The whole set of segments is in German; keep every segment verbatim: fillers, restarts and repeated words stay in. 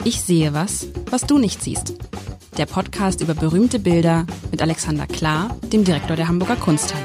Ich sehe was, was du nicht siehst. Der Podcast über berühmte Bilder mit Alexander Klar, dem Direktor der Hamburger Kunsthalle.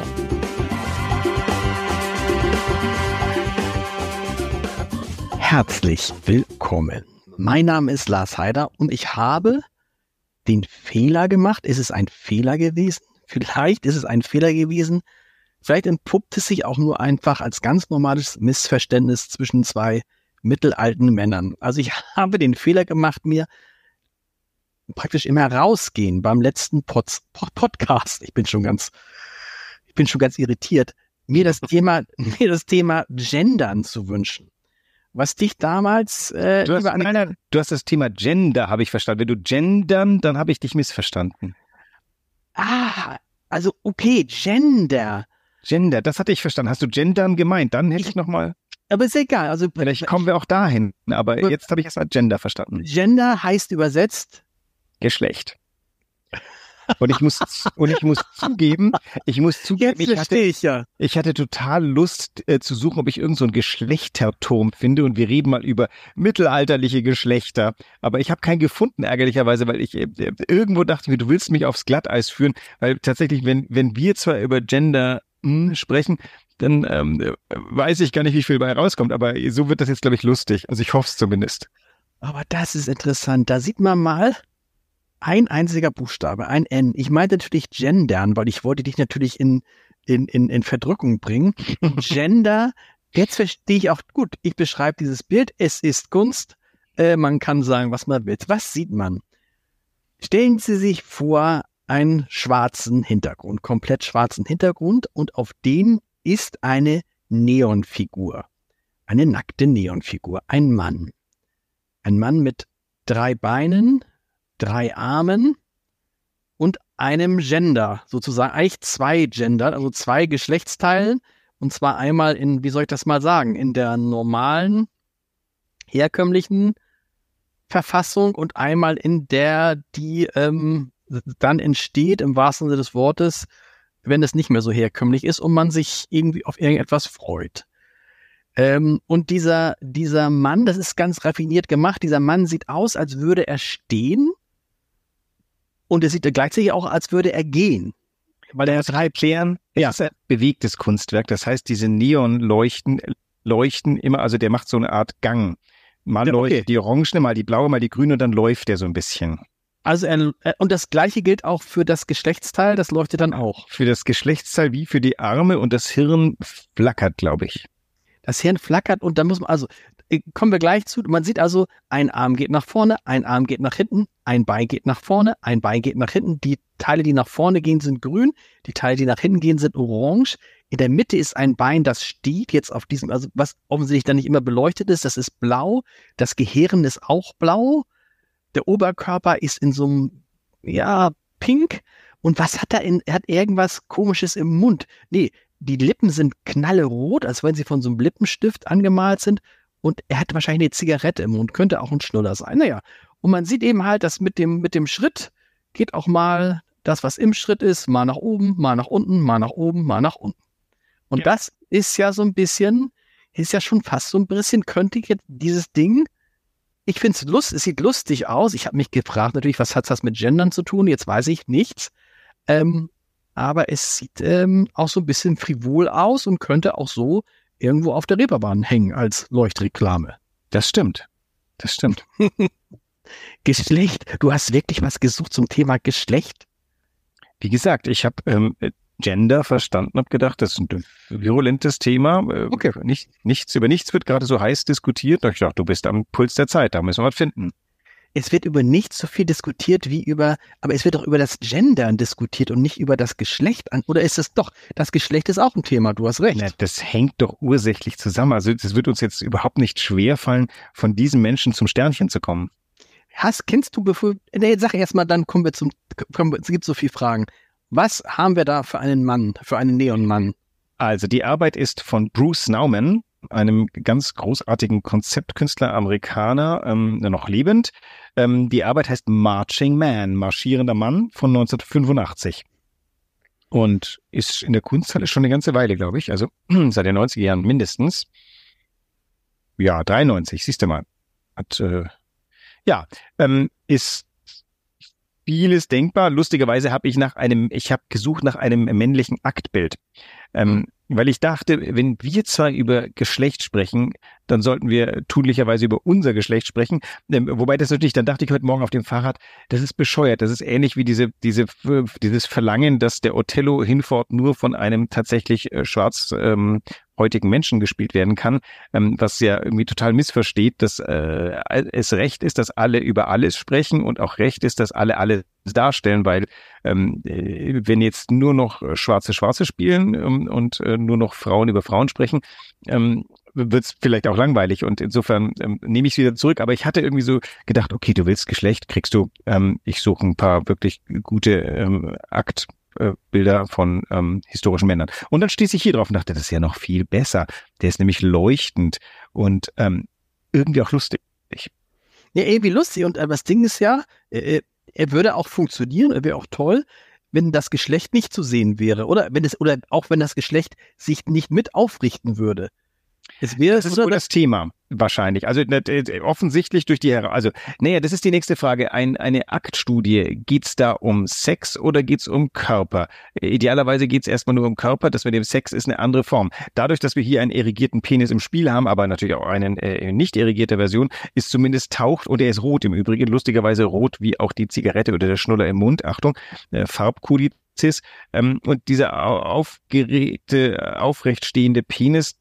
Herzlich willkommen. Mein Name ist Lars Heider und ich habe den Fehler gemacht. Ist es ein Fehler gewesen? Vielleicht ist es ein Fehler gewesen. Vielleicht entpuppt es sich auch nur einfach als ganz normales Missverständnis zwischen zwei mittelalten Männern. Also ich habe den Fehler gemacht, mir praktisch im Herausgehen beim letzten Pod- Pod- Podcast, ich bin schon ganz, ich bin schon ganz irritiert, mir das Thema, mir das Thema Gendern zu wünschen. Was dich damals äh, du, hast, über eine nein, nein, du hast das Thema Gender, habe ich verstanden. Wenn du gendern, dann habe ich dich missverstanden. Ah, also okay, Gender. Gender, das hatte ich verstanden. Hast du gendern gemeint? Dann hätte ich, ich nochmal... Aber ist egal. Also vielleicht kommen wir auch dahin. Aber äh, jetzt habe ich erstmal Gender verstanden. Gender heißt übersetzt Geschlecht. Und ich muss und ich muss zugeben, ich muss zugeben, Jetzt ich hatte, ich, ja. ich hatte total Lust äh, zu suchen, ob ich irgend so ein Geschlechterturm finde und wir reden mal über mittelalterliche Geschlechter. Aber ich habe keinen gefunden, ärgerlicherweise, weil ich äh, irgendwo dachte mir, du willst mich aufs Glatteis führen, weil tatsächlich, wenn wenn wir zwar über Gender mh, sprechen, dann ähm, weiß ich gar nicht, wie viel bei rauskommt. Aber so wird das jetzt, glaube ich, lustig. Also ich hoffe es zumindest. Aber das ist interessant. Da sieht man mal, ein einziger Buchstabe, ein N. Ich meinte natürlich gendern, weil ich wollte dich natürlich in, in, in, in Verdrückung bringen. Gender, jetzt verstehe ich auch gut. Ich beschreibe dieses Bild. Es ist Kunst. Äh, man kann sagen, was man will. Was sieht man? Stellen Sie sich vor, einen schwarzen Hintergrund, komplett schwarzen Hintergrund, und auf den ist eine Neonfigur. Eine nackte Neonfigur. Ein Mann. Ein Mann mit drei Beinen, drei Armen und einem Gender, sozusagen eigentlich zwei Gender, also zwei Geschlechtsteilen, und zwar einmal in, wie soll ich das mal sagen, in der normalen, herkömmlichen Verfassung und einmal in der, die ähm, dann entsteht, im wahrsten Sinne des Wortes, wenn es nicht mehr so herkömmlich ist und man sich irgendwie auf irgendetwas freut. Ähm, und dieser, dieser Mann, das ist ganz raffiniert gemacht, dieser Mann sieht aus, als würde er stehen. Und er sieht gleichzeitig auch, als würde er gehen. Weil er drei klären, ja. Das ist ein bewegtes Kunstwerk. Das heißt, diese Neonleuchten leuchten immer, also der macht so eine Art Gang. Mal ja, okay. leuchtet die Orangene, mal die blaue, mal die grüne und dann läuft der so ein bisschen. Also er, und das Gleiche gilt auch für das Geschlechtsteil, das leuchtet dann auch. Für das Geschlechtsteil wie für die Arme, und das Hirn flackert, glaube ich. Das Hirn flackert, und dann muss man, also kommen wir gleich zu, man sieht also, ein Arm geht nach vorne, ein Arm geht nach hinten, ein Bein geht nach vorne, ein Bein geht nach hinten. Die Teile, die nach vorne gehen, sind grün, die Teile, die nach hinten gehen, sind orange. In der Mitte ist ein Bein, das steht jetzt auf diesem, also was offensichtlich dann nicht immer beleuchtet ist, das ist blau, das Gehirn ist auch blau, der Oberkörper ist in so einem, ja, pink, und was hat er in, er hat irgendwas Komisches im Mund. Nee, die Lippen sind knallerot, als wenn sie von so einem Lippenstift angemalt sind. Und er hat wahrscheinlich eine Zigarette im Mund, könnte auch ein Schnuller sein. Naja, und man sieht eben halt, dass mit dem, mit dem Schritt geht auch mal das, was im Schritt ist, mal nach oben, mal nach unten, mal nach oben, mal nach unten. Und ja. Das ist ja so ein bisschen, ist ja schon fast so ein bisschen, könnte ich jetzt dieses Ding, ich finde es lustig, es sieht lustig aus. Ich habe mich gefragt natürlich, was hat das mit Gendern zu tun? Jetzt weiß ich nichts. Ähm, aber es sieht ähm, auch so ein bisschen frivol aus und könnte auch so irgendwo auf der Reeperbahn hängen als Leuchtreklame. Das stimmt. Das stimmt. Geschlecht. Du hast wirklich was gesucht zum Thema Geschlecht? Wie gesagt, ich habe ähm, Gender verstanden, habe gedacht, das ist ein virulentes Thema. Okay. Nicht, nichts, über nichts wird gerade so heiß diskutiert. Ich dachte, du bist am Puls der Zeit, da müssen wir was finden. Es wird über nichts so viel diskutiert wie über, aber es wird auch über das Gendern diskutiert und nicht über das Geschlecht an. Oder ist es doch, das Geschlecht ist auch ein Thema, du hast recht. Na, das hängt doch ursächlich zusammen. Also es wird uns jetzt überhaupt nicht schwerfallen, von diesen Menschen zum Sternchen zu kommen. Hast, kennst du, bevor, nee, sag erst mal, dann kommen wir zum, kommen wir, es gibt so viele Fragen. Was haben wir da für einen Mann, für einen Neonmann? Also die Arbeit ist von Bruce Nauman, einem ganz großartigen Konzeptkünstler, Amerikaner, ähm, noch lebend. Ähm, die Arbeit heißt Marching Man, marschierender Mann, von neunzehnhundertfünfundachtzig. Und ist in der Kunsthalle schon eine ganze Weile, glaube ich, also seit den neunziger Jahren mindestens. Ja, dreiundneunzig, siehst du mal. Hat, äh, Ja, ähm, ist vieles denkbar. Lustigerweise habe ich nach einem, ich habe gesucht nach einem männlichen Aktbild, ähm, weil ich dachte, wenn wir zwar über Geschlecht sprechen, dann sollten wir tunlicherweise über unser Geschlecht sprechen. Ähm, wobei das natürlich, dann dachte ich heute Morgen auf dem Fahrrad, das ist bescheuert. Das ist ähnlich wie diese, diese, dieses Verlangen, dass der Othello hinfort nur von einem tatsächlich äh, schwarz ähm, heutigen Menschen gespielt werden kann, ähm, was ja irgendwie total missversteht, dass äh, es Recht ist, dass alle über alles sprechen und auch Recht ist, dass alle alles darstellen, weil ähm, wenn jetzt nur noch Schwarze Schwarze spielen ähm, und äh, nur noch Frauen über Frauen sprechen, ähm, wird es vielleicht auch langweilig und insofern ähm, nehme ich es wieder zurück, aber ich hatte irgendwie so gedacht, okay, du willst Geschlecht, kriegst du, ähm, ich suche ein paar wirklich gute ähm, Akt Bilder von ähm, historischen Männern. Und dann stieß ich hier drauf und dachte, das ist ja noch viel besser. Der ist nämlich leuchtend und ähm, irgendwie auch lustig. Ja, irgendwie lustig. Und äh, das Ding ist ja, äh, er würde auch funktionieren, er wäre auch toll, wenn das Geschlecht nicht zu sehen wäre. Oder wenn es, oder auch wenn das Geschlecht sich nicht mit aufrichten würde. Es wäre, das ist wohl das Thema wahrscheinlich. Also offensichtlich durch die, also naja, das ist die nächste Frage. Ein, eine Aktstudie, geht's da um Sex oder geht's um Körper? Idealerweise geht's erstmal nur um Körper. Das mit dem Sex ist eine andere Form. Dadurch, dass wir hier einen erigierten Penis im Spiel haben, aber natürlich auch eine äh, nicht erigierte Version, ist zumindest taucht und er ist rot im Übrigen. Lustigerweise rot wie auch die Zigarette oder der Schnuller im Mund. Achtung, äh, Farbkuli. Ähm, und dieser aufgeregte, aufrechtstehende Penis,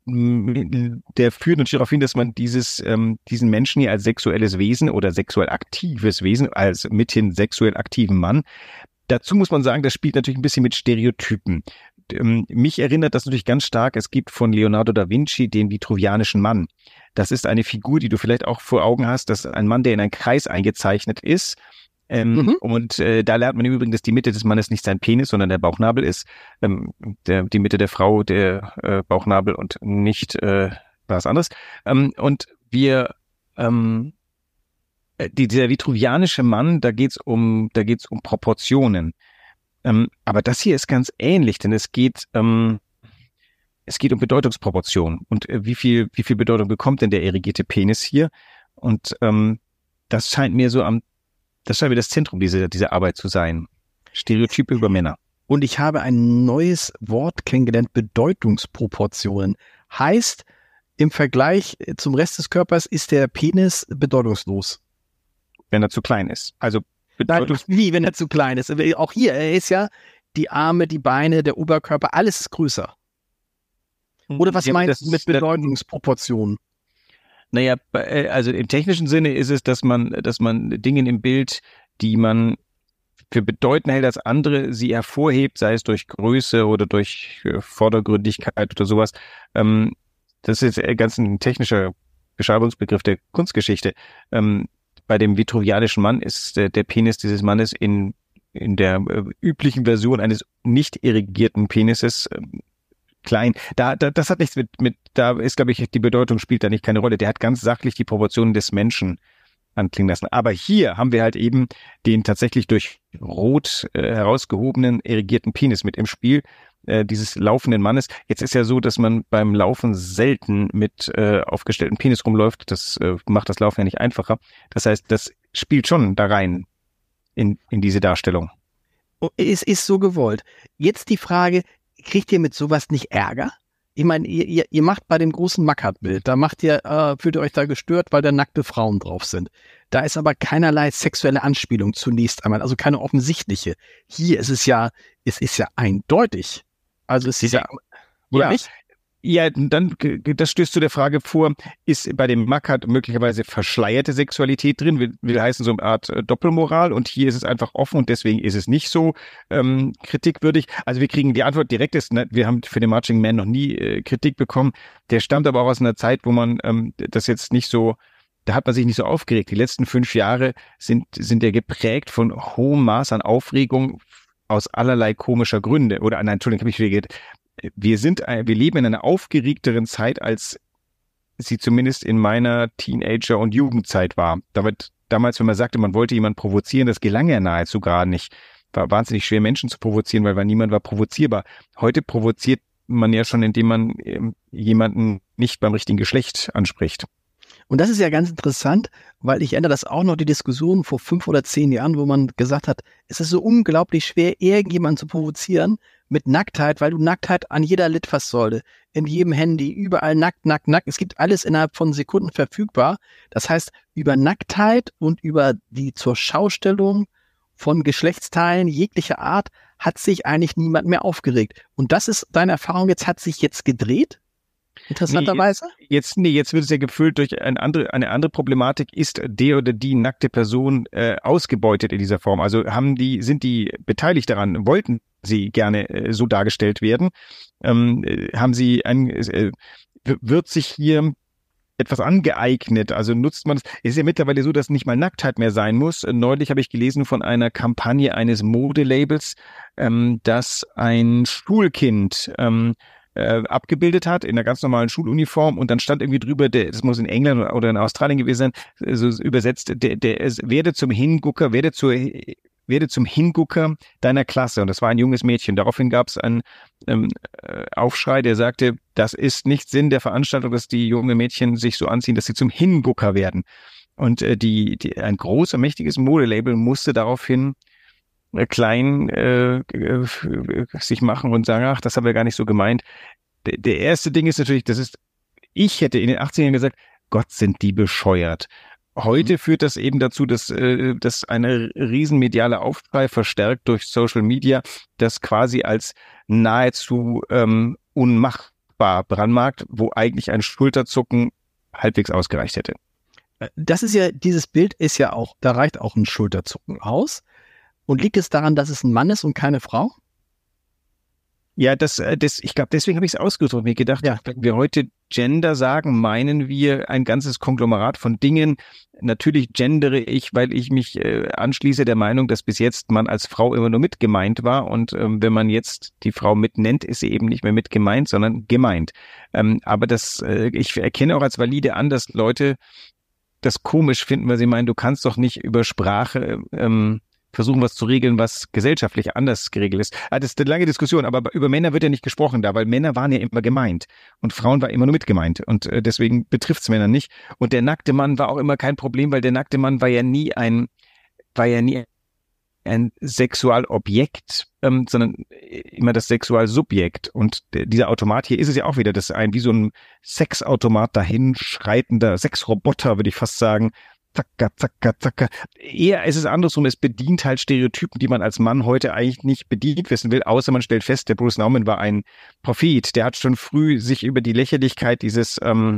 der führt natürlich darauf hin, dass man dieses, ähm, diesen Menschen hier als sexuelles Wesen oder sexuell aktives Wesen, als mithin sexuell aktiven Mann. Dazu muss man sagen, das spielt natürlich ein bisschen mit Stereotypen. Ähm, mich erinnert das natürlich ganz stark, es gibt von Leonardo da Vinci den vitruvianischen Mann. Das ist eine Figur, die du vielleicht auch vor Augen hast, das ist ein Mann, der in einen Kreis eingezeichnet ist. Ähm, mhm. Und äh, da lernt man im Übrigen, dass die Mitte des Mannes nicht sein Penis, sondern der Bauchnabel ist. Ähm, der, die Mitte der Frau der äh, Bauchnabel und nicht äh, was anderes. Ähm, und wir, ähm, die, dieser vitruvianische Mann, da geht's um, da geht's um Proportionen. Ähm, aber das hier ist ganz ähnlich, denn es geht, ähm, es geht um Bedeutungsproportionen und äh, wie viel, wie viel Bedeutung bekommt denn der erigierte Penis hier? Und ähm, das scheint mir so am Das scheint mir das Zentrum dieser, dieser Arbeit zu sein. Stereotype über Männer. Und ich habe ein neues Wort kennengelernt, Bedeutungsproportionen. Heißt, im Vergleich zum Rest des Körpers ist der Penis bedeutungslos. Wenn er zu klein ist. Also Bedeutungs- Nein, wie, wenn er zu klein ist? Auch hier, er ist ja die Arme, die Beine, der Oberkörper, alles ist größer. Oder was ja, meinst du mit Bedeutungsproportionen? Naja, also im technischen Sinne ist es, dass man, dass man Dinge im Bild, die man für bedeutender hält als andere, sie hervorhebt, sei es durch Größe oder durch Vordergründigkeit oder sowas. Das ist jetzt ganz ein technischer Beschreibungsbegriff der Kunstgeschichte. Bei dem vitruvianischen Mann ist der Penis dieses Mannes in, in der üblichen Version eines nicht irrigierten Penises klein. Da, da, das hat nichts mit, mit, da ist, glaube ich, die Bedeutung spielt da nicht keine Rolle. Der hat ganz sachlich die Proportionen des Menschen anklingen lassen. Aber hier haben wir halt eben den tatsächlich durch rot äh, herausgehobenen, irrigierten Penis mit im Spiel, äh, dieses laufenden Mannes. Jetzt ist ja so, dass man beim Laufen selten mit äh, aufgestelltem Penis rumläuft. Das äh, macht das Laufen ja nicht einfacher. Das heißt, das spielt schon da rein in, in diese Darstellung. Es ist so gewollt. Jetzt die Frage, kriegt ihr mit sowas nicht Ärger? Ich meine, ihr, ihr, ihr macht bei dem großen Mackert-Bild, da macht ihr, äh, fühlt ihr euch da gestört, weil da nackte Frauen drauf sind. Da ist aber keinerlei sexuelle Anspielung zunächst einmal, also keine offensichtliche. Hier ist es ja, es ist ja eindeutig. Also es ist ja, oder ja. nicht? Ja, dann, das stößt zu der Frage vor, ist bei dem Mackert möglicherweise verschleierte Sexualität drin, will, will heißen so eine Art Doppelmoral und hier ist es einfach offen und deswegen ist es nicht so ähm, kritikwürdig. Also wir kriegen die Antwort direkt, ist, ne, wir haben für den Marching Man noch nie äh, Kritik bekommen, der stammt aber auch aus einer Zeit, wo man ähm, das jetzt nicht so, da hat man sich nicht so aufgeregt. Die letzten fünf Jahre sind, sind ja geprägt von hohem Maß an Aufregung aus allerlei komischer Gründe oder, nein, Entschuldigung, habe ich wieder geredet. Wir sind, wir leben in einer aufgeregteren Zeit, als sie zumindest in meiner Teenager- und Jugendzeit war. Damit, damals, wenn man sagte, man wollte jemanden provozieren, das gelang ja nahezu gar nicht. War wahnsinnig schwer, Menschen zu provozieren, weil, weil niemand war provozierbar. Heute provoziert man ja schon, indem man ähm, jemanden nicht beim richtigen Geschlecht anspricht. Und das ist ja ganz interessant, weil ich erinnere das auch noch, die Diskussion vor fünf oder zehn Jahren, wo man gesagt hat, es ist so unglaublich schwer, irgendjemanden zu provozieren mit Nacktheit, weil du Nacktheit an jeder Litfaßsäule, in jedem Handy, überall nackt, nackt, nackt. Es gibt alles innerhalb von Sekunden verfügbar. Das heißt, über Nacktheit und über die Zurschaustellung von Geschlechtsteilen jeglicher Art hat sich eigentlich niemand mehr aufgeregt. Und das ist deine Erfahrung jetzt, hat sich jetzt gedreht? Interessanterweise? Nee, jetzt, nee, jetzt wird es ja gefüllt durch eine andere, eine andere Problematik. Ist der oder die nackte Person äh, ausgebeutet in dieser Form? Also haben die, sind die beteiligt daran? Wollten sie gerne äh, so dargestellt werden? Ähm, äh, haben sie ein, äh, wird sich hier etwas angeeignet? Also nutzt man es? Es ist ja mittlerweile so, dass nicht mal Nacktheit mehr sein muss. Neulich habe ich gelesen von einer Kampagne eines Modelabels, ähm, dass ein Schulkind ähm, äh, abgebildet hat in einer ganz normalen Schuluniform und dann stand irgendwie drüber, der, das muss in England oder in Australien gewesen sein, so übersetzt, der, der es werde zum Hingucker, werde zur werde zum Hingucker deiner Klasse. Und das war ein junges Mädchen. Daraufhin gab es einen ähm, Aufschrei, der sagte, das ist nicht Sinn der Veranstaltung, dass die jungen Mädchen sich so anziehen, dass sie zum Hingucker werden. Und äh, die, die ein großer, mächtiges Modelabel musste daraufhin äh, klein äh, äh, sich machen und sagen, ach, das haben wir gar nicht so gemeint. Der, der erste Ding ist natürlich, das ist, ich hätte in den achtzigern gesagt, Gott, sind die bescheuert. Heute führt das eben dazu, dass, äh, dass eine riesenmediale Aufschrei verstärkt durch Social Media, das quasi als nahezu ähm, unmachbar brandmarkt, wo eigentlich ein Schulterzucken halbwegs ausgereicht hätte. Das ist ja, dieses Bild ist ja auch, da reicht auch ein Schulterzucken aus. Und liegt es daran, dass es ein Mann ist und keine Frau? Ja, das, das, ich glaube, deswegen habe ich es ausgedrückt. Mir gedacht, ja, wenn wir heute Gender sagen, meinen wir ein ganzes Konglomerat von Dingen. Natürlich gendere ich, weil ich mich äh, anschließe der Meinung, dass bis jetzt man als Frau immer nur mit gemeint war. Und ähm, wenn man jetzt die Frau mit nennt, ist sie eben nicht mehr mit gemeint, sondern gemeint. Ähm, aber das, äh, ich erkenne auch als valide an, dass Leute das komisch finden, weil sie meinen, du kannst doch nicht über Sprache ähm, versuchen, was zu regeln, was gesellschaftlich anders geregelt ist. Ah, das ist eine lange Diskussion, aber über Männer wird ja nicht gesprochen da, weil Männer waren ja immer gemeint und Frauen war immer nur mit gemeint und äh, deswegen betrifft es Männer nicht. Und der nackte Mann war auch immer kein Problem, weil der nackte Mann war ja nie ein, war ja nie ein Sexualobjekt, ähm, sondern immer das Sexualsubjekt. Und der, dieser Automat hier ist es ja auch wieder, das ist ein wie so ein Sexautomat dahinschreitender Sexroboter, würde ich fast sagen. Zacka, zacka, zacka. Eher ist es andersrum, es bedient halt Stereotypen, die man als Mann heute eigentlich nicht bedient wissen will, außer man stellt fest, der Bruce Nauman war ein Prophet, der hat schon früh sich über die Lächerlichkeit dieses ähm,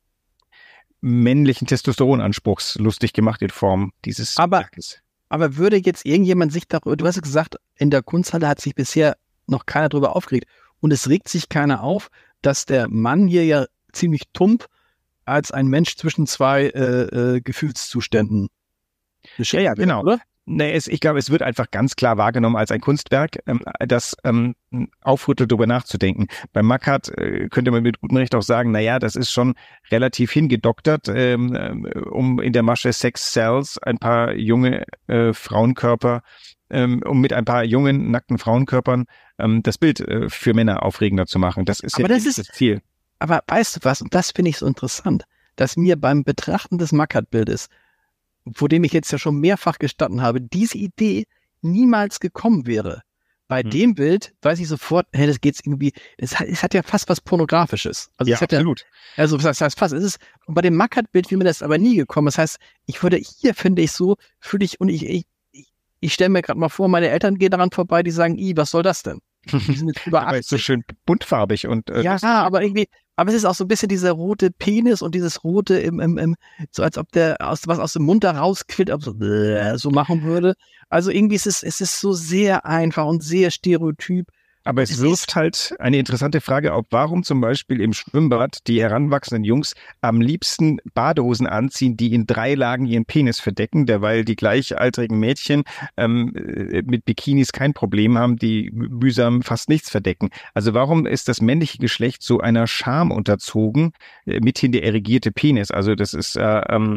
männlichen Testosteronanspruchs lustig gemacht in Form dieses aber, Werkes. Aber würde jetzt irgendjemand sich darüber, du hast gesagt, in der Kunsthalle hat sich bisher noch keiner darüber aufgeregt und es regt sich keiner auf, dass der Mann hier ja ziemlich tump als ein Mensch zwischen zwei äh, äh, Gefühlszuständen. Ja, ja, genau. Oder? Nee, es, ich glaube, es wird einfach ganz klar wahrgenommen als ein Kunstwerk, ähm, das ähm, aufrüttelt, darüber nachzudenken. Bei Mackart äh, könnte man mit gutem Recht auch sagen, naja, das ist schon relativ hingedoktert, ähm, um in der Masche Sex Cells ein paar junge äh, Frauenkörper, ähm, um mit ein paar jungen, nackten Frauenkörpern ähm, das Bild äh, für Männer aufregender zu machen. Das ist Aber ja das, ist, das Ziel. Aber weißt du was, und das finde ich so interessant, dass mir beim Betrachten des Mackart-Bildes, vor dem ich jetzt ja schon mehrfach gestanden habe, diese Idee niemals gekommen wäre. Bei hm. dem Bild weiß ich sofort, hey, das geht's irgendwie, es hat, es hat ja fast was Pornografisches. Also ja, es hat absolut. Ja, also das heißt fast, es ist, und bei dem Mackart-Bild wäre mir das aber nie gekommen. Das heißt, ich würde, hier finde ich so, fühle ich, und ich, ich, ich, ich stelle mir gerade mal vor, meine Eltern gehen daran vorbei, die sagen, i, was soll das denn? Die sind jetzt über aber ist so schön buntfarbig und äh, ja, aber irgendwie, aber es ist auch so ein bisschen dieser rote Penis und dieses rote im, im, im so als ob der aus was aus dem Mund da rausquillt, ob so, äh, so machen würde. Also irgendwie ist es, es ist so sehr einfach und sehr stereotyp. Aber es, es wirft halt eine interessante Frage auf, warum zum Beispiel im Schwimmbad die heranwachsenden Jungs am liebsten Badehosen anziehen, die in drei Lagen ihren Penis verdecken, derweil die gleichaltrigen Mädchen ähm, mit Bikinis kein Problem haben, die mühsam fast nichts verdecken. Also warum ist das männliche Geschlecht so einer Scham unterzogen, äh, mithin der erigierte Penis? Also das ist äh, ähm,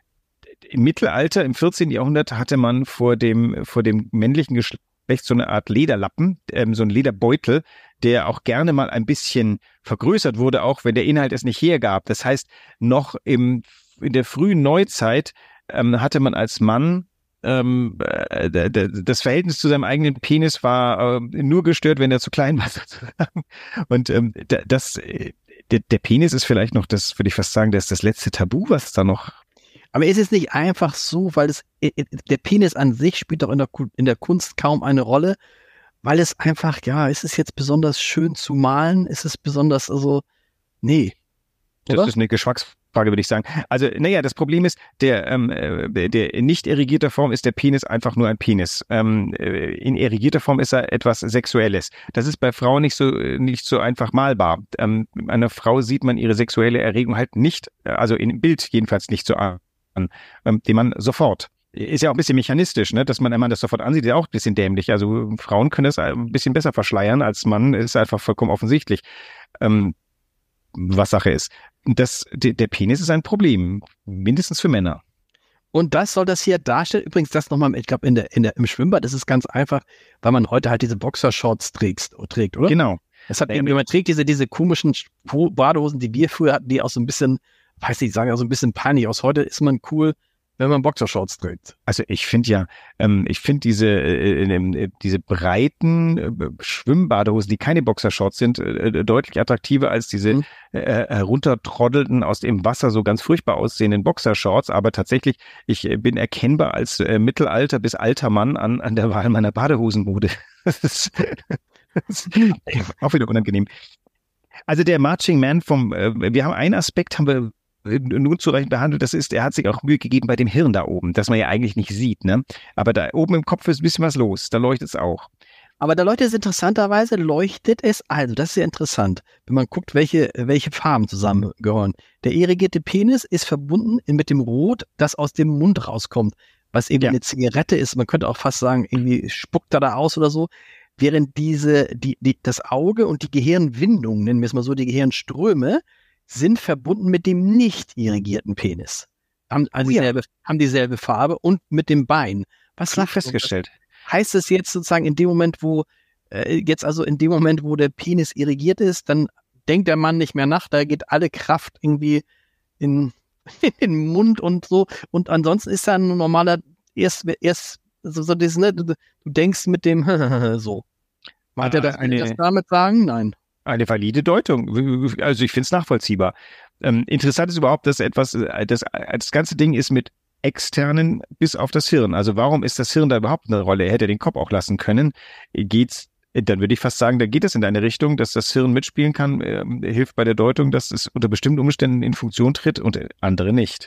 im Mittelalter, im vierzehnten Jahrhundert hatte man vor dem, vor dem männlichen Geschlecht so eine Art Lederlappen, ähm, so ein Lederbeutel, der auch gerne mal ein bisschen vergrößert wurde, auch wenn der Inhalt es nicht hergab. Das heißt, noch im in der frühen Neuzeit ähm, hatte man als Mann ähm, äh, d- d- das Verhältnis zu seinem eigenen Penis war äh, nur gestört, wenn er zu klein war sozusagen. Und ähm, d- das, äh, der, der Penis ist vielleicht noch das, würde ich fast sagen, das ist das letzte Tabu, was da noch. Aber ist es nicht einfach so, weil es, der Penis an sich spielt doch in der, in der Kunst kaum eine Rolle, weil es einfach, ja, ist es jetzt besonders schön zu malen? Ist es besonders, also, nee. Das Oder? ist eine Geschmacksfrage, würde ich sagen. Also, naja, das Problem ist, der, ähm, äh, der in nicht irrigierter Form ist der Penis einfach nur ein Penis. Ähm, äh, in irrigierter Form ist er etwas Sexuelles. Das ist bei Frauen nicht so, nicht so einfach malbar. Ähm, einer Frau sieht man ihre sexuelle Erregung halt nicht, also im Bild jedenfalls nicht so an, ähm, den man sofort. Ist ja auch ein bisschen mechanistisch, ne, dass man einmal das sofort ansieht, ist ja auch ein bisschen dämlich. Also Frauen können das ein bisschen besser verschleiern als Mann, ist einfach vollkommen offensichtlich, ähm, was Sache ist. Das, der, der Penis ist ein Problem, mindestens für Männer. Und das soll das hier darstellen. Übrigens, das nochmal, ich glaube, in der, in der, im Schwimmbad ist es ganz einfach, weil man heute halt diese Boxershorts trägt, trägt, oder? Genau. Es hat, man trägt diese, diese komischen Badehosen, die wir früher hatten, die auch so ein bisschen, weiß nicht, sagen ja so ein bisschen peinlich aus. Heute ist man cool, wenn man Boxershorts trägt. Also ich finde ja, ähm, ich finde diese äh, äh, diese breiten äh, Schwimmbadehosen, die keine Boxershorts sind, äh, deutlich attraktiver als diese Mhm. äh, heruntertroddelten, aus dem Wasser so ganz furchtbar aussehenden Boxershorts. Aber tatsächlich, ich äh, bin erkennbar als äh, Mittelalter bis alter Mann an an der Wahl meiner Badehosenmode. Das ist, das ist auch wieder unangenehm. Also der Marching Man vom, äh, wir haben einen Aspekt, haben wir nun zureichend behandelt, das ist, er hat sich auch Mühe gegeben bei dem Hirn da oben, das man ja eigentlich nicht sieht, ne? Aber da oben im Kopf ist ein bisschen was los, da leuchtet es auch. Aber da leuchtet es interessanterweise, leuchtet es, also das ist ja interessant, wenn man guckt, welche, welche Farben zusammengehören. Der irrigierte Penis ist verbunden mit dem Rot, das aus dem Mund rauskommt, was eben Ja. eine Zigarette ist. Man könnte auch fast sagen, irgendwie spuckt er da aus oder so. Während diese, die, die, das Auge und die Gehirnwindung, nennen wir es mal so, die Gehirnströme, sind verbunden mit dem nicht irrigierten Penis. Haben, also Oh ja. dieselbe, haben dieselbe Farbe und mit dem Bein. Was Klar sagt festgestellt. Heißt es jetzt sozusagen in dem Moment, wo, äh, jetzt also in dem Moment, wo der Penis irrigiert ist, dann denkt der Mann nicht mehr nach, da geht alle Kraft irgendwie in, in den Mund und so. Und ansonsten ist er ein normaler, erst, erst so, so das, ne, du, du denkst mit dem so. Meint er das, Eine- das damit sagen? Nein. Eine valide Deutung. Also ich finde es nachvollziehbar. Ähm, interessant ist überhaupt, dass etwas, äh, das, das ganze Ding ist mit externen bis auf das Hirn. Also warum ist das Hirn da überhaupt eine Rolle? Er hätte den Kopf auch lassen können. Geht's, dann würde ich fast sagen, da geht es in eine Richtung, dass das Hirn mitspielen kann, äh, hilft bei der Deutung, dass es unter bestimmten Umständen in Funktion tritt und andere nicht.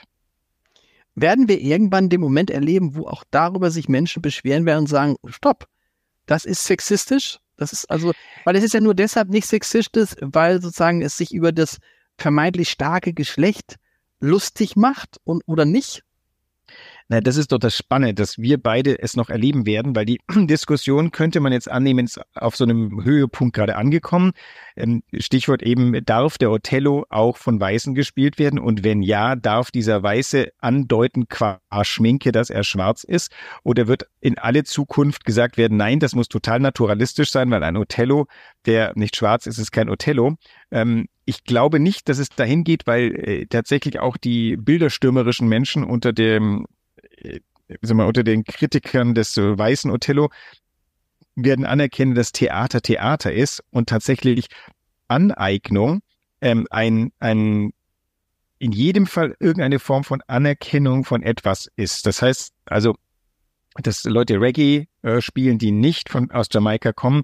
Werden wir irgendwann den Moment erleben, wo auch darüber sich Menschen beschweren werden und sagen, stopp, das ist sexistisch? Das ist also, weil es ist ja nur deshalb nicht sexistisch, weil sozusagen es sich über das vermeintlich starke Geschlecht lustig macht und oder nicht. Na, das ist doch das Spannende, dass wir beide es noch erleben werden, weil die Diskussion könnte man jetzt annehmen, ist auf so einem Höhepunkt gerade angekommen. Ähm, Stichwort eben, darf der Othello auch von Weißen gespielt werden? Und wenn ja, darf dieser Weiße andeuten qua Schminke, dass er schwarz ist? Oder wird in alle Zukunft gesagt werden, nein, das muss total naturalistisch sein, weil ein Othello, der nicht schwarz ist, ist kein Othello. Ähm, ich glaube nicht, dass es dahin geht, weil äh, tatsächlich auch die bilderstürmerischen Menschen unter dem Sagen wir, unter den Kritikern des äh, weißen Othello werden anerkennen, dass Theater Theater ist und tatsächlich Aneignung ähm, ein, ein in jedem Fall irgendeine Form von Anerkennung von etwas ist. Das heißt also, dass Leute Reggae äh, spielen, die nicht von aus Jamaika kommen,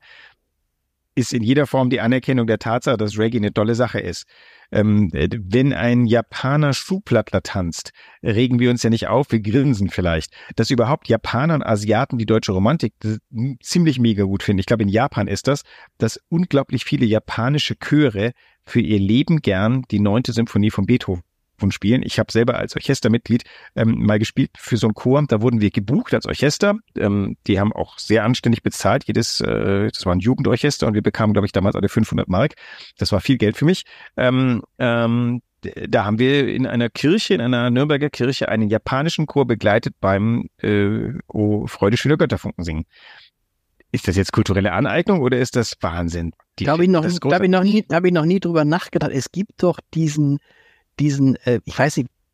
ist in jeder Form die Anerkennung der Tatsache, dass Reggae eine tolle Sache ist. Ähm, wenn ein Japaner Schuhplattler tanzt, regen wir uns ja nicht auf, wir grinsen vielleicht. Dass überhaupt Japaner und Asiaten die deutsche Romantik ziemlich mega gut finden. Ich glaube, in Japan ist das, dass unglaublich viele japanische Chöre für ihr Leben gern die neunte Symphonie von Beethoven spielen. Ich habe selber als Orchestermitglied ähm, mal gespielt für so einen Chor. Da wurden wir gebucht als Orchester. Ähm, die haben auch sehr anständig bezahlt. Jedes, äh, das war ein Jugendorchester und wir bekamen, glaube ich, damals alle fünfhundert Mark. Das war viel Geld für mich. Ähm, ähm, da haben wir in einer Kirche, in einer Nürnberger Kirche, einen japanischen Chor begleitet beim äh, O Freude schöner Götterfunken singen. Ist das jetzt kulturelle Aneignung oder ist das Wahnsinn? Die, da habe ich, noch, hab ich, noch nie, hab ich noch nie drüber nachgedacht. Es gibt doch diesen diesen, äh, ich weiß nicht,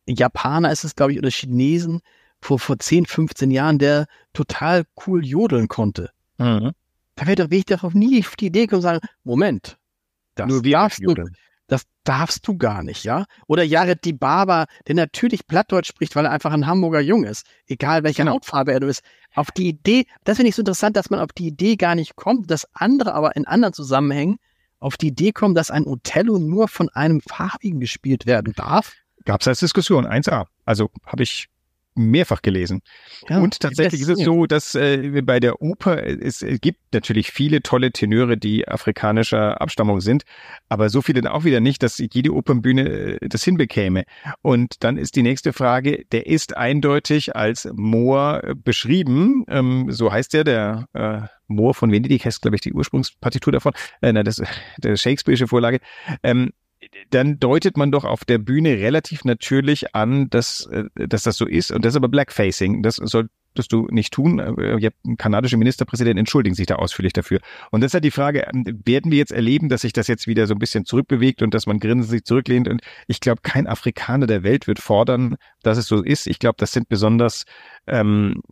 Japaner ist es, glaube ich, oder Chinesen vor, vor zehn, fünfzehn Jahren, der total cool jodeln konnte. Mhm. Da wäre doch, wäre ich doch auf nie auf die Idee gekommen und sagen, Moment, das Nur wir darfst du, jodeln. das darfst du gar nicht, ja? Oder Jared Dibaba, der natürlich Plattdeutsch spricht, weil er einfach ein Hamburger Jung ist, egal welcher Genau. Hautfarbe er ist. Auf die Idee, das finde ich so interessant, dass man auf die Idee gar nicht kommt, dass andere aber in anderen Zusammenhängen auf die Idee kommen, dass ein Othello nur von einem Farbigen gespielt werden darf. Gab es als Diskussion, eins a. Also habe ich mehrfach gelesen. Ja, und tatsächlich ist es so, dass äh, bei der Oper, es, es gibt natürlich viele tolle Tenöre, die afrikanischer Abstammung sind, aber so viele dann auch wieder nicht, dass jede Opernbühne äh, das hinbekäme. Und dann ist die nächste Frage, der ist eindeutig als Moor äh, beschrieben, ähm, so heißt der, der äh, Moor von Venedig, heißt glaube ich die Ursprungspartitur davon, äh, nein, das der Shakespeare'sche Vorlage, ähm, dann deutet man doch auf der Bühne relativ natürlich an, dass, dass das so ist. Und das ist aber Blackfacing. Das solltest du nicht tun. Ja, kanadische Ministerpräsidenten entschuldigen sich da ausführlich dafür. Und das ist halt die Frage, werden wir jetzt erleben, dass sich das jetzt wieder so ein bisschen zurückbewegt und dass man grinsend sich zurücklehnt? Und ich glaube, kein Afrikaner der Welt wird fordern, dass es so ist. Ich glaube, das sind besonders ähm,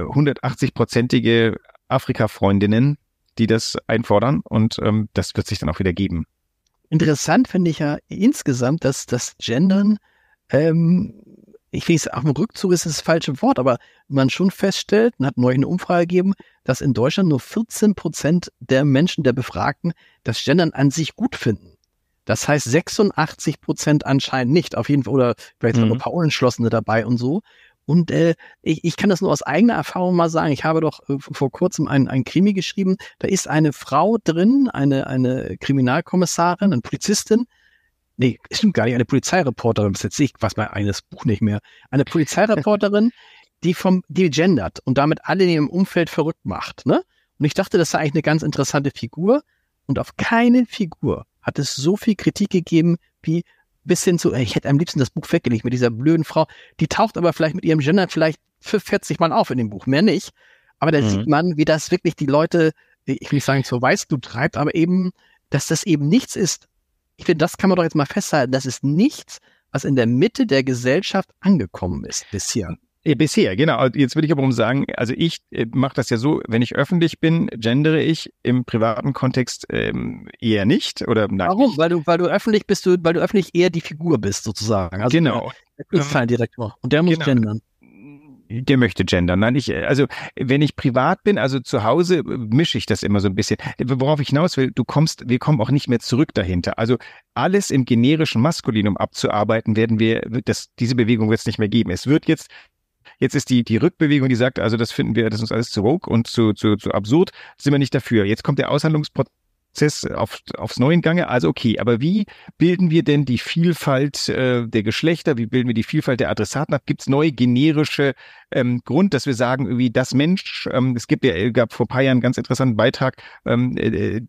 hundertachtzig-prozentige Afrika-Freundinnen, die das einfordern. Und ähm, das wird sich dann auch wieder geben. Interessant finde ich ja insgesamt, dass das Gendern, ähm, ich will es auf dem Rückzug ist das falsche Wort, aber man schon feststellt, man hat neulich eine Umfrage gegeben, dass in Deutschland nur vierzehn Prozent der Menschen, der Befragten, das Gendern an sich gut finden. Das heißt sechsundachtzig Prozent anscheinend nicht, auf jeden Fall, oder vielleicht mhm. noch ein paar Unentschlossene dabei und so. Und äh, ich, ich kann das nur aus eigener Erfahrung mal sagen. Ich habe doch äh, vor kurzem ein, ein Krimi geschrieben. Da ist eine Frau drin, eine, eine Kriminalkommissarin, eine Polizistin. Nee, stimmt gar nicht, eine Polizeireporterin. Das sehe ich was mein eigenes Buch nicht mehr. Eine Polizeireporterin, die vom, die gendert und damit alle in ihrem Umfeld verrückt macht. Ne? Und ich dachte, das sei eigentlich eine ganz interessante Figur. Und auf keine Figur hat es so viel Kritik gegeben wie bis hin zu, ich hätte am liebsten das Buch weggelegt mit dieser blöden Frau. Die taucht aber vielleicht mit ihrem Gender vielleicht für vierzig Mal auf in dem Buch, mehr nicht. Aber da mhm. sieht man, wie das wirklich die Leute, ich will nicht sagen, zur Weißglut treibt, aber eben, dass das eben nichts ist. Ich finde, das kann man doch jetzt mal festhalten. Das ist nichts, was in der Mitte der Gesellschaft angekommen ist bisher. Bisher, genau. Jetzt will ich aber um sagen, also ich äh, mache das ja so, wenn ich öffentlich bin, gendere ich, im privaten Kontext ähm, eher nicht. Oder nein. Warum? Weil du, weil du öffentlich bist, du, weil du öffentlich eher die Figur bist, sozusagen. Also genau. Der Kurzzeitdirektor. Und der muss genau. gendern. Der möchte gendern. Nein, ich, also wenn ich privat bin, also zu Hause, mische ich das immer so ein bisschen. Worauf ich hinaus will, du kommst, wir kommen auch nicht mehr zurück dahinter. Also alles im generischen Maskulinum abzuarbeiten, werden wir, das, diese Bewegung wird es nicht mehr geben. Es wird jetzt Jetzt ist die, die Rückbewegung, die sagt, also das finden wir, das ist uns alles zu woke und zu, zu, zu absurd, sind wir nicht dafür. Jetzt kommt der Aushandlungsprozess auf, aufs neue Gange, also okay, aber wie bilden wir denn die Vielfalt äh, der Geschlechter, wie bilden wir die Vielfalt der Adressaten ab? Gibt es neue generische ähm, Grund, dass wir sagen, irgendwie das Mensch, ähm, es gibt ja, gab vor ein paar Jahren einen ganz interessanten Beitrag, ähm, äh,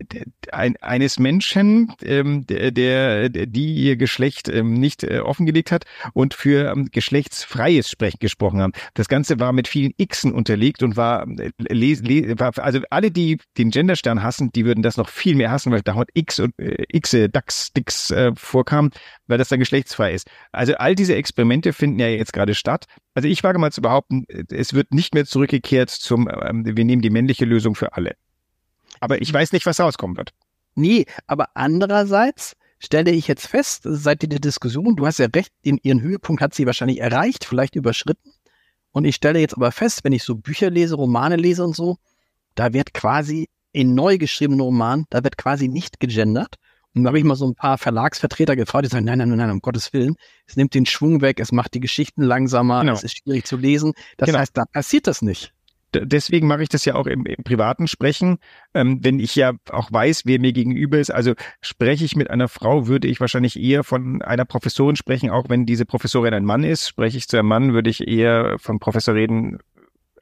Ein, eines Menschen, ähm, der, der, die ihr Geschlecht ähm, nicht äh, offengelegt hat und für ähm, geschlechtsfreies Sprechen gesprochen haben. Das Ganze war mit vielen Xen unterlegt und war, äh, les, les, war also alle, die den Genderstern hassen, die würden das noch viel mehr hassen, weil dauernd X und äh, Xe, Dax, Dix äh, vorkam, weil das dann geschlechtsfrei ist. Also all diese Experimente finden ja jetzt gerade statt. Also ich wage mal zu behaupten, es wird nicht mehr zurückgekehrt zum, ähm, wir nehmen die männliche Lösung für alle. Aber ich weiß nicht, was rauskommen wird. Nee, aber andererseits stelle ich jetzt fest, seit der Diskussion, du hast ja recht, in ihren Höhepunkt hat sie wahrscheinlich erreicht, vielleicht überschritten. Und ich stelle jetzt aber fest, wenn ich so Bücher lese, Romane lese und so, da wird quasi in neu geschriebenen Romanen, da wird quasi nicht gegendert. Und da habe ich mal so ein paar Verlagsvertreter gefragt, die sagen, nein, nein, nein, nein, um Gottes Willen, es nimmt den Schwung weg, es macht die Geschichten langsamer, genau. Es ist schwierig zu lesen. Das genau. heißt, da passiert das nicht. Deswegen mache ich das ja auch im, im privaten Sprechen, ähm, wenn ich ja auch weiß, wer mir gegenüber ist. Also spreche ich mit einer Frau, würde ich wahrscheinlich eher von einer Professorin sprechen, auch wenn diese Professorin ein Mann ist. Spreche ich zu einem Mann, würde ich eher von Professor reden,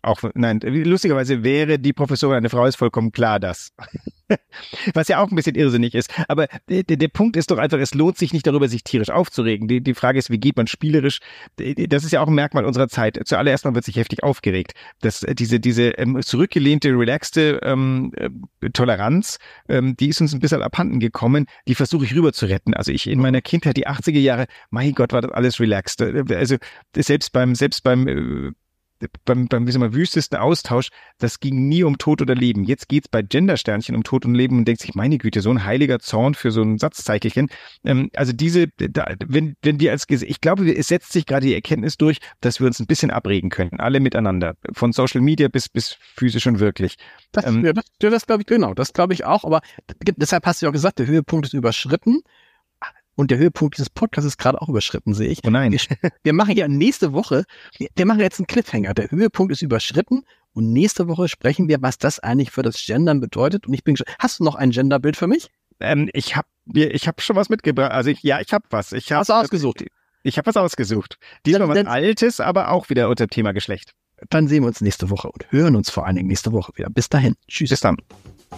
auch, nein, lustigerweise wäre die Professorin eine Frau, ist vollkommen klar, das. Was ja auch ein bisschen irrsinnig ist. Aber der, der Punkt ist doch einfach, es lohnt sich nicht darüber, sich tierisch aufzuregen. Die, die Frage ist, wie geht man spielerisch? Das ist ja auch ein Merkmal unserer Zeit. Zuallererst mal wird sich heftig aufgeregt. Das, diese diese ähm, zurückgelehnte, relaxte ähm, äh, Toleranz, ähm, die ist uns ein bisschen abhanden gekommen. Die versuche ich rüber zu retten. Also ich in meiner Kindheit, die achtziger Jahre, mein Gott, war das alles relaxed. Also selbst beim, selbst beim äh, beim, beim wie soll man, wüstesten Austausch, das ging nie um Tod oder Leben. Jetzt geht's bei Gendersternchen um Tod und Leben und denkt sich, meine Güte, so ein heiliger Zorn für so ein Satzzeichen. Ähm, also diese, da, wenn, wenn wir als, ich glaube, es setzt sich gerade die Erkenntnis durch, dass wir uns ein bisschen abregen können, alle miteinander, von Social Media bis, bis physisch und wirklich. Das, ähm, ja, das, ja, das glaube ich, genau, das glaube ich auch, aber deshalb hast du ja auch gesagt, der Höhepunkt ist überschritten. Und der Höhepunkt dieses Podcasts ist gerade auch überschritten, sehe ich. Oh nein. Wir, wir machen ja nächste Woche, wir, wir machen jetzt einen Cliffhanger. Der Höhepunkt ist überschritten und nächste Woche sprechen wir, was das eigentlich für das Gendern bedeutet. Und ich bin gespannt. Hast du noch ein Genderbild für mich? Ähm, ich habe ich hab schon was mitgebracht. Also ich, ja, ich habe was. Ich hab, Hast du ausgesucht? Ich, ich habe was ausgesucht. Diesmal was dann, Altes, aber auch wieder unter dem Thema Geschlecht. Dann sehen wir uns nächste Woche und hören uns vor allen Dingen nächste Woche wieder. Bis dahin. Tschüss. Bis dann.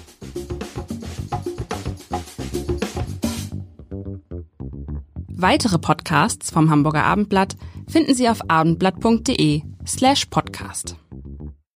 Weitere Podcasts vom Hamburger Abendblatt finden Sie auf abendblatt punkt de slash podcast.